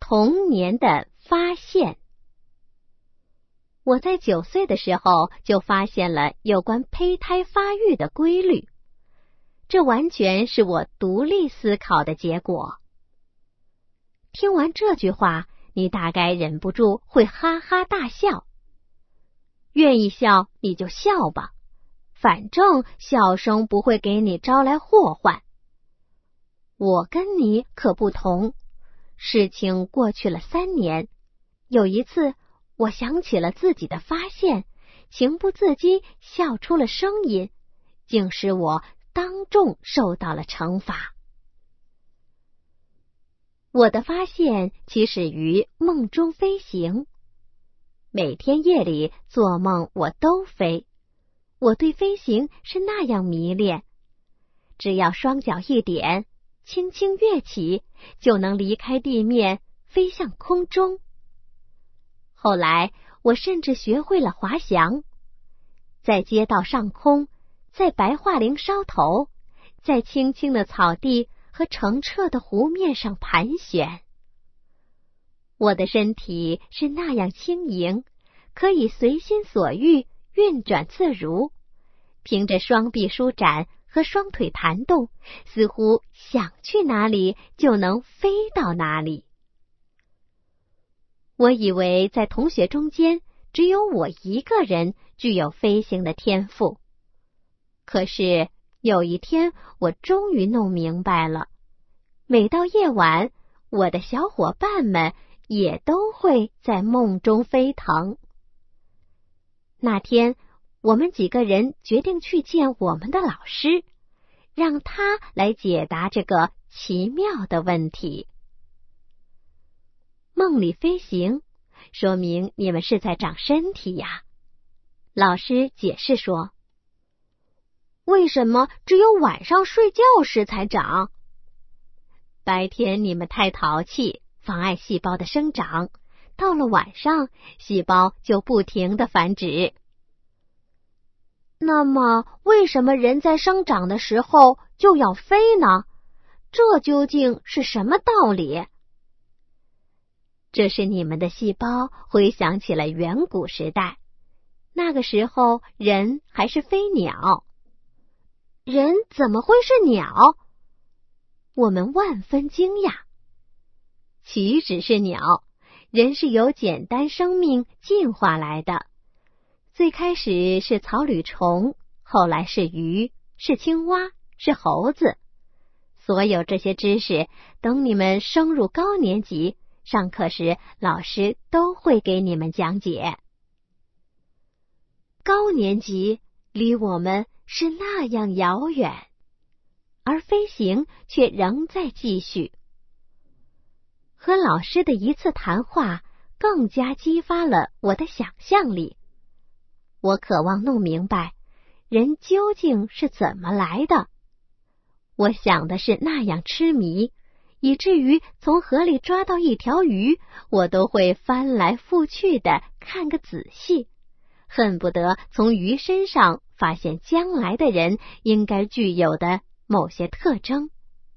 童年的发现。我在9岁的时候就发现了有关胚胎发育的规律，这完全是我独立思考的结果。听完这句话，你大概忍不住会哈哈大笑。愿意笑你就笑吧，反正笑声不会给你招来祸患。我跟你可不同，事情过去了3年，有一次我想起了自己的发现，情不自禁笑出了声音，竟使我当众受到了惩罚。我的发现起始于梦中飞行，每天夜里做梦我都飞，我对飞行是那样迷恋，只要双脚一点，轻轻跃起，就能离开地面，飞向空中。后来我甚至学会了滑翔，在街道上空，在白桦林梢头，在青青的草地和澄澈的湖面上盘旋。我的身体是那样轻盈，可以随心所欲，运转自如，凭着双臂舒展和双腿弹动，似乎想去哪里就能飞到哪里。我以为在同学中间只有我一个人具有飞行的天赋，可是有一天我终于弄明白了，每到夜晚，我的小伙伴们也都会在梦中飞腾。那天我们几个人决定去见我们的老师，让他来解答这个奇妙的问题。梦里飞行，说明你们是在长身体呀。老师解释说，为什么只有晚上睡觉时才长？白天你们太淘气，妨碍细胞的生长，到了晚上，细胞就不停地繁殖。那么，为什么人在生长的时候就要飞呢？这究竟是什么道理？这是你们的细胞回想起了远古时代，那个时候人还是飞鸟。人怎么会是鸟？我们万分惊讶。岂止是鸟，人是由简单生命进化来的。最开始是草履虫，后来是鱼，是青蛙，是猴子。所有这些知识，等你们升入高年级，上课时老师都会给你们讲解。高年级离我们是那样遥远，而飞行却仍在继续。和老师的一次谈话更加激发了我的想象力。我渴望弄明白人究竟是怎么来的。我想的是那样痴迷，以至于从河里抓到一条鱼，我都会翻来覆去的看个仔细，恨不得从鱼身上发现将来的人应该具有的某些特征。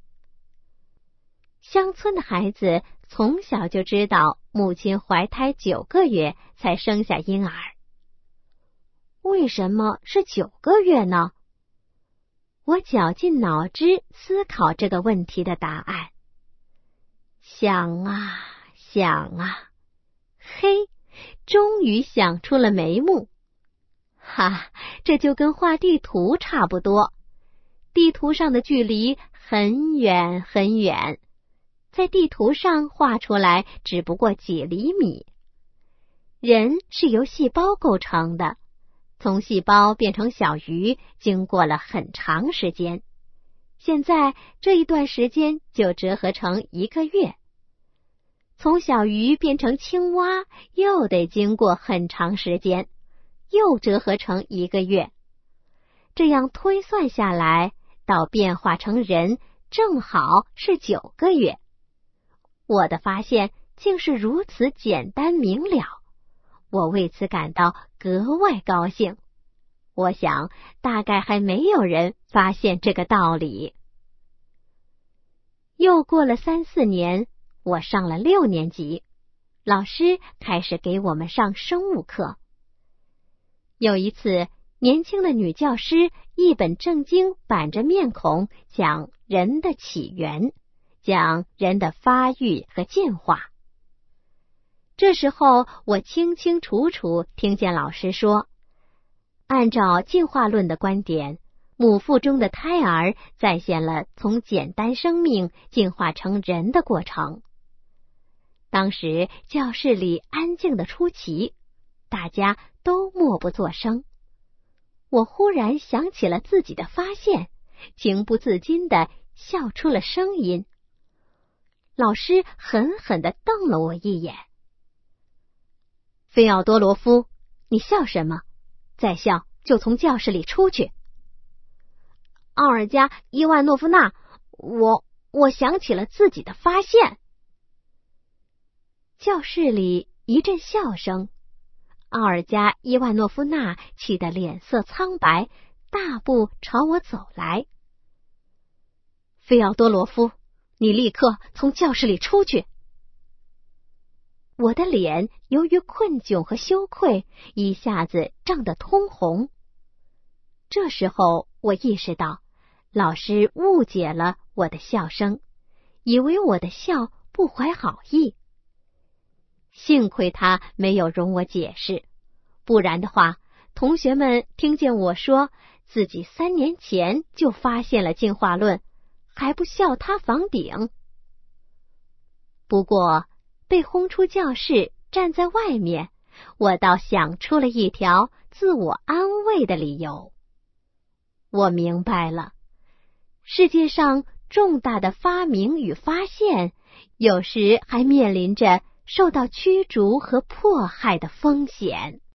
乡村的孩子从小就知道母亲怀胎9个月才生下婴儿。为什么是9个月呢？我绞尽脑汁思考这个问题的答案。想啊想啊，嘿，终于想出了眉目。哈，这就跟画地图差不多。地图上的距离很远很远，在地图上画出来只不过几厘米。人是由细胞构成的，从细胞变成小鱼经过了很长时间，现在这一段时间就折合成1个月。从小鱼变成青蛙又得经过很长时间，又折合成1个月。这样推算下来，到变化成人正好是9个月。我的发现竟是如此简单明了，我为此感到格外高兴。我想大概还没有人发现这个道理。又过了3、4年， 我上了6年级，老师开始给我们上生物课。有一次，年轻的女教师一本正经板着面孔讲人的起源，讲人的发育和进化。这时候，我清清楚楚听见老师说，按照进化论的观点，母腹中的胎儿再现了从简单生命进化成人的过程。当时教室里安静的出奇，大家都默不作声。我忽然想起了自己的发现，情不自禁地笑出了声音。老师狠狠地瞪了我一眼。菲奥多罗夫，你笑什么？再笑就从教室里出去。奥尔加·伊万诺夫娜，我想起了自己的发现。教室里一阵笑声。奥尔加·伊万诺夫娜气得脸色苍白，大步朝我走来。菲奥多罗夫，你立刻从教室里出去！我的脸由于困窘和羞愧，一下子涨得通红。这时候我意识到，老师误解了我的笑声，以为我的笑不怀好意。幸亏他没有容我解释，不然的话，同学们听见我说自己3年前就发现了进化论，还不笑他房顶。不过被轰出教室，站在外面，我倒想出了一条自我安慰的理由。我明白了，世界上重大的发明与发现，有时还面临着受到驱逐和迫害的风险。